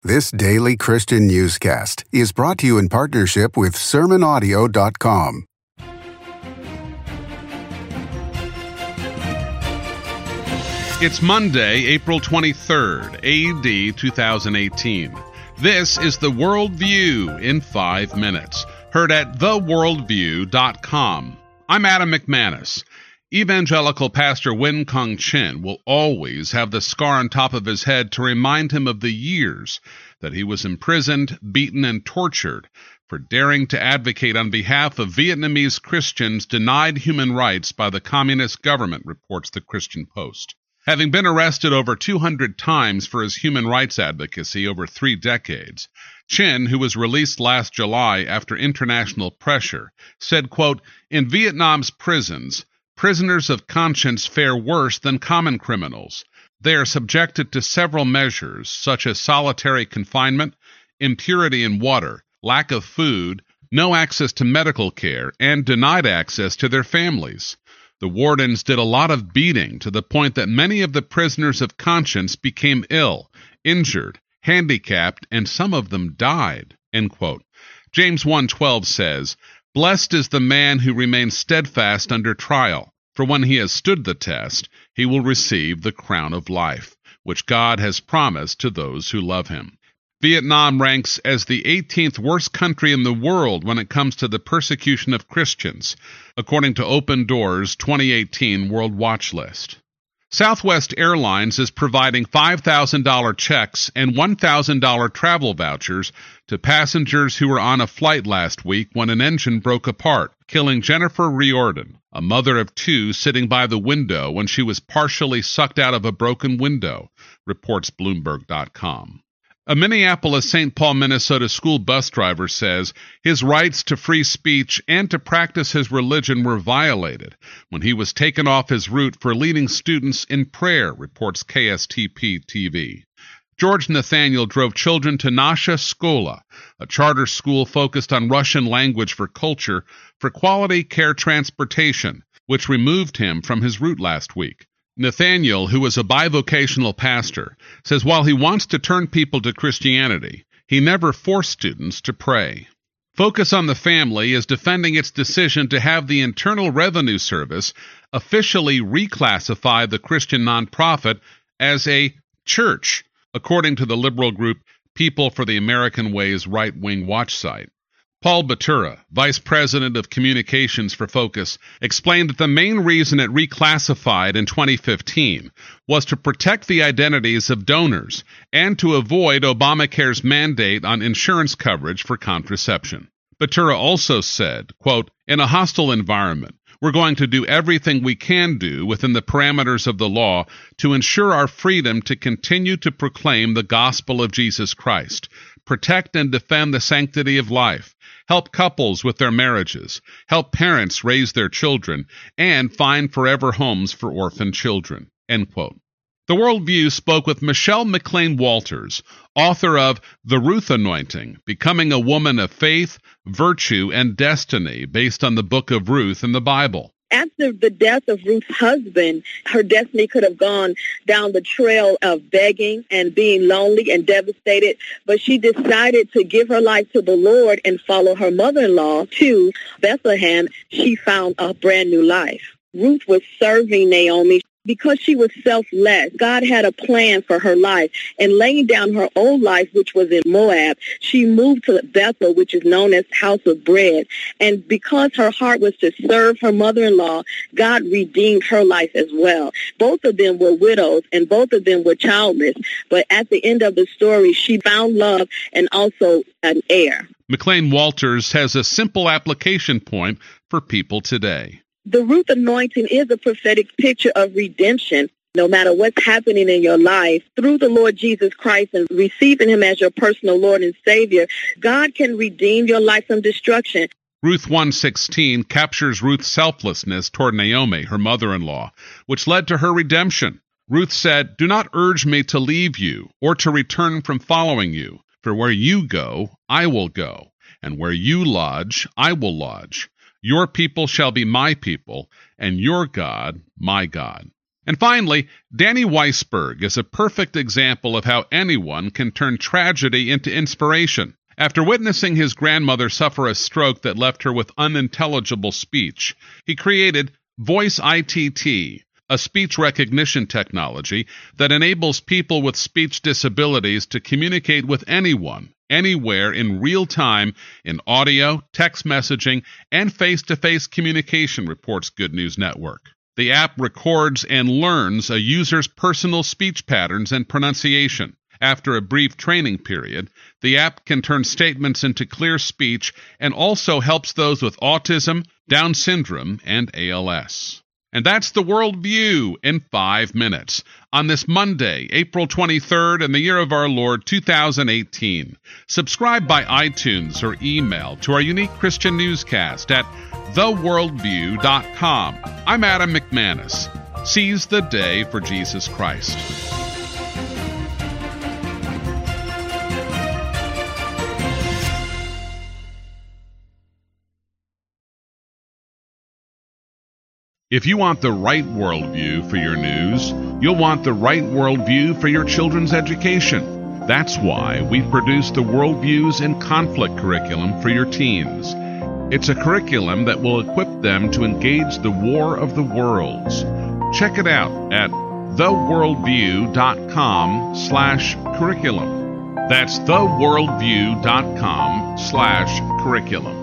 This daily Christian newscast is brought to you in partnership with SermonAudio.com. It's Monday, April 23rd, A.D. 2018. This is The Worldview in 5 minutes, heard at theworldview.com. I'm Adam McManus. Evangelical pastor Win Kung Chin will always have the scar on top of his head to remind him of the years that he was imprisoned, beaten, and tortured for daring to advocate on behalf of Vietnamese Christians denied human rights by the communist government, reports the Christian Post. Having been arrested over 200 times for his human rights advocacy over 3 decades, Chin, who was released last July after international pressure, said, quote, "In Vietnam's prisons, prisoners of conscience fare worse than common criminals. They are subjected to several measures, such as solitary confinement, impurity in water, lack of food, no access to medical care, and denied access to their families. The wardens did a lot of beating to the point that many of the prisoners of conscience became ill, injured, handicapped, and some of them died." End quote. James 1:12 says, "Blessed is the man who remains steadfast under trial, for when he has stood the test, he will receive the crown of life, which God has promised to those who love him." Vietnam ranks as the 18th worst country in the world when it comes to the persecution of Christians, according to Open Doors' 2018 World Watch List. Southwest Airlines is providing $5,000 checks and $1,000 travel vouchers to passengers who were on a flight last week when an engine broke apart, killing Jennifer Riordan, a mother of 2 sitting by the window when she was partially sucked out of a broken window, reports Bloomberg.com. A Minneapolis-St. Paul, Minnesota school bus driver says his rights to free speech and to practice his religion were violated when he was taken off his route for leading students in prayer, reports KSTP-TV. George Nathaniel drove children to Nasha Skola, a charter school focused on Russian language for culture, for quality care transportation, which removed him from his route last week. Nathaniel, who is a bivocational pastor, says while he wants to turn people to Christianity, he never forced students to pray. Focus on the Family is defending its decision to have the Internal Revenue Service officially reclassify the Christian nonprofit as a church, according to the liberal group People for the American Way's right-wing watch site. Paul Batura, Vice President of Communications for Focus, explained that the main reason it reclassified in 2015 was to protect the identities of donors and to avoid Obamacare's mandate on insurance coverage for contraception. Batura also said, quote, "In a hostile environment, we're going to do everything we can do within the parameters of the law to ensure our freedom to continue to proclaim the gospel of Jesus Christ, protect and defend the sanctity of life, help couples with their marriages, help parents raise their children, and find forever homes for orphan children." End quote. The Worldview spoke with Michelle McLean Walters, author of The Ruth Anointing, Becoming a Woman of Faith, Virtue, and Destiny, based on the book of Ruth in the Bible. After the death of Ruth's husband, her destiny could have gone down the trail of begging and being lonely and devastated, but she decided to give her life to the Lord and follow her mother-in-law to Bethlehem. She found a brand new life. Ruth was serving Naomi. Because she was selfless, God had a plan for her life. And laying down her old life, which was in Moab, she moved to Bethel, which is known as House of Bread. And because her heart was to serve her mother-in-law, God redeemed her life as well. Both of them were widows, and both of them were childless. But at the end of the story, she found love and also an heir. McLean Walters has a simple application point for people today. The Ruth anointing is a prophetic picture of redemption. No matter what's happening in your life, through the Lord Jesus Christ and receiving him as your personal Lord and Savior, God can redeem your life from destruction. Ruth 1:16 captures Ruth's selflessness toward Naomi, her mother-in-law, which led to her redemption. Ruth said, "Do not urge me to leave you or to return from following you, for where you go, I will go, and where you lodge, I will lodge. Your people shall be my people, and your God, my God." And finally, Danny Weisberg is a perfect example of how anyone can turn tragedy into inspiration. After witnessing his grandmother suffer a stroke that left her with unintelligible speech, he created Voice ITT, a speech recognition technology that enables people with speech disabilities to communicate with anyone, anywhere in real time in audio, text messaging, and face-to-face communication, reports Good News Network. The app records and learns a user's personal speech patterns and pronunciation. After a brief training period, the app can turn statements into clear speech and also helps those with autism, Down syndrome, and ALS. And that's the World View in 5 minutes on this Monday, April 23rd, in the year of our Lord 2018. Subscribe by iTunes or email to our unique Christian newscast at theworldview.com. I'm Adam McManus. Seize the day for Jesus Christ. If you want the right worldview for your news, you'll want the right worldview for your children's education. That's why we produce the Worldviews in Conflict curriculum for your teens. It's a curriculum that will equip them to engage the war of the worlds. Check it out at theworldview.com/curriculum. That's theworldview.com/curriculum.